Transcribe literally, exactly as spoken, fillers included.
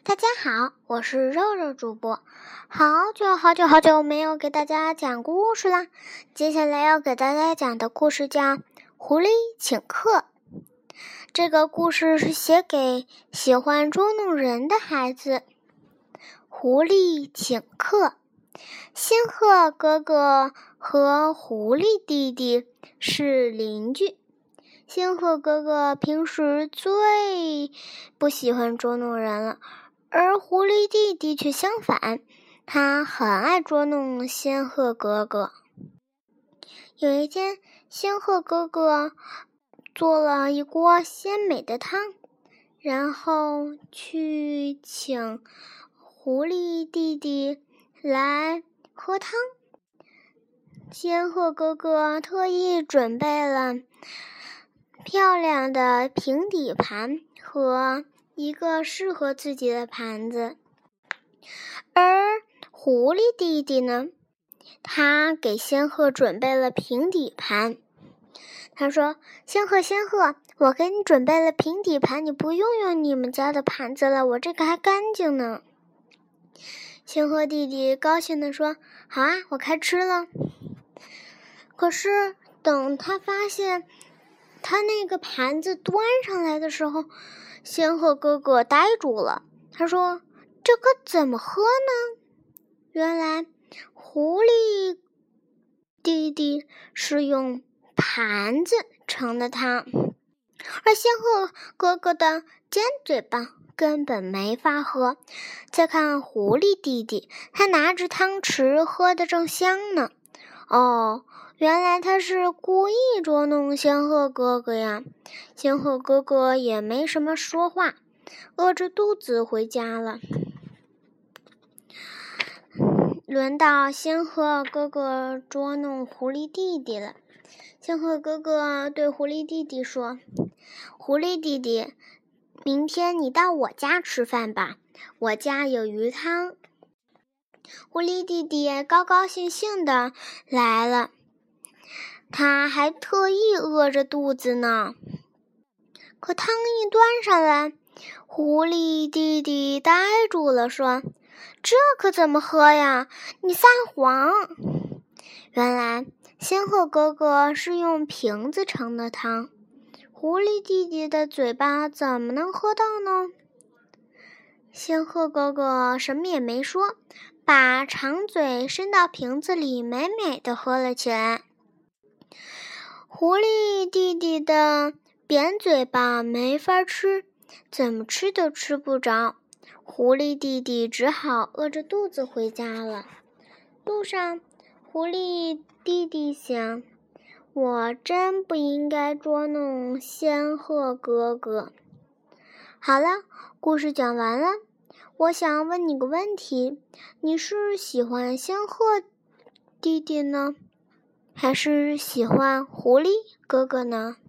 大家好，我是肉肉主播。好久好久好久没有给大家讲故事啦，接下来要给大家讲的故事叫《狐狸请客》。这个故事是写给喜欢捉弄人的孩子。狐狸请客。仙鹤哥哥和狐狸弟弟是邻居。仙鹤哥哥平时最不喜欢捉弄人了，而狐狸弟弟却相反，他很爱捉弄仙鹤哥哥。有一天，仙鹤哥哥做了一锅鲜美的汤，然后去请狐狸弟弟来喝汤。仙鹤哥哥特意准备了漂亮的平底盘和一个适合自己的盘子，而狐狸弟弟呢，他给仙鹤准备了平底盘。他说：仙鹤仙鹤，我给你准备了平底盘，你不用用你们家的盘子了，我这个还干净呢。仙鹤弟弟高兴地说：好啊，我开吃了。可是等他发现他那个盘子端上来的时候，仙鹤哥哥呆住了。他说：这可怎么喝呢？原来狐狸弟弟是用盘子盛的汤，而仙鹤哥哥的尖嘴巴根本没法喝。再看狐狸弟弟，他拿着汤匙喝得正香呢。哦，原来他是故意捉弄仙鹤哥哥呀。仙鹤哥哥也没什么说话，饿着肚子回家了。轮到仙鹤哥哥捉弄狐狸弟弟了。仙鹤哥哥对狐狸弟弟说：狐狸弟弟，明天你到我家吃饭吧，我家有鱼汤。狐狸弟弟高高兴兴地来了，他还特意饿着肚子呢。可汤一端上来，狐狸弟弟呆住了，说：这可怎么喝呀？你撒谎！原来仙鹤哥哥是用瓶子盛的汤，狐狸弟弟的嘴巴怎么能喝到呢？仙鹤哥哥什么也没说，把长嘴伸到瓶子里，美美地喝了起来。狐狸弟弟的扁嘴巴没法吃，怎么吃都吃不着。狐狸弟弟只好饿着肚子回家了。路上，狐狸弟弟想：我真不应该捉弄仙鹤哥哥。好了，故事讲完了。我想问你个问题，你是喜欢仙鹤弟弟呢，还是喜欢狐狸哥哥呢？